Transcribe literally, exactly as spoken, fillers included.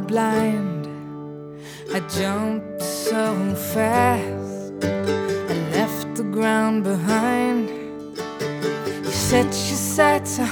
blind. I jumped so fast, I left the ground behind. You set your sights